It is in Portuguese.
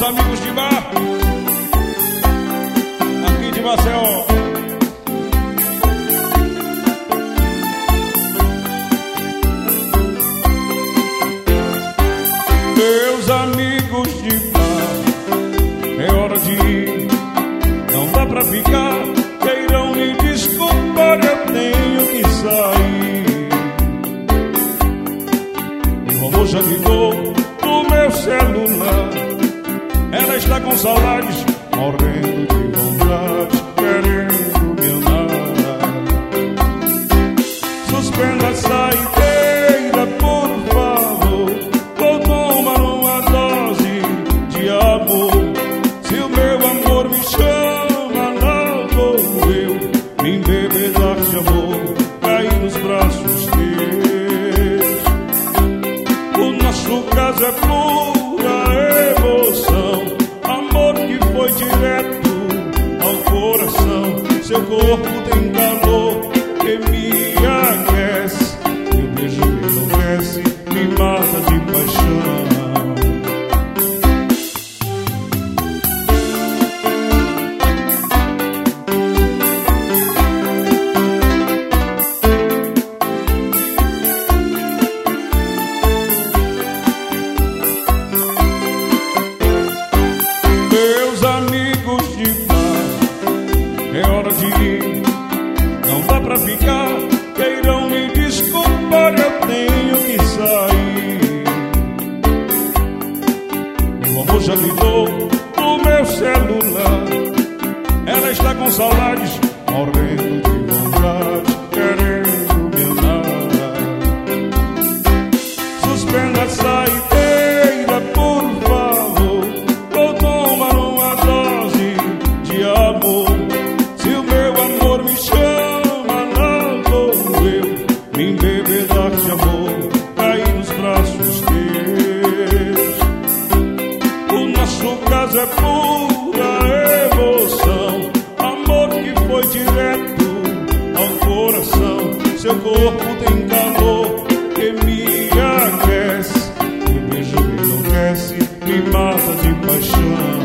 amigos de bar aqui de Maceió. Meus amigos de bar, é hora de ir, não dá pra ficar. Queiram me desculpar, eu tenho que sair. Meu amor já ligou no meu celular, ela está com saudades, morrendo de vontade, querendo me amar. Suspenda a saideira, por favor, vou tomar uma dose de amor. Se o meu amor me chama, não vou eu me embebedar de amor, cair nos braços teus. O nosso caso é pura emoção, amor que foi direto ao coração. Seu corpo tem calor que me aquece, meu beijo me enlouquece, me mata de paixão. É hora de ir, não dá pra ficar. Queiram me desculpar, eu tenho que sair. Meu amor já ligou no meu celular, ela está com saudades, morrendo de vontade, querendo me amar. Suspenda a saideira, por favor, vou tomar uma dose de amor. Me chama, não vou eu me embebedar de amor, cair nos braços teus. O nosso caso é pura emoção, amor que foi direto ao coração. Seu corpo tem calor que me aquece, meu beijo me enlouquece, me mata de paixão.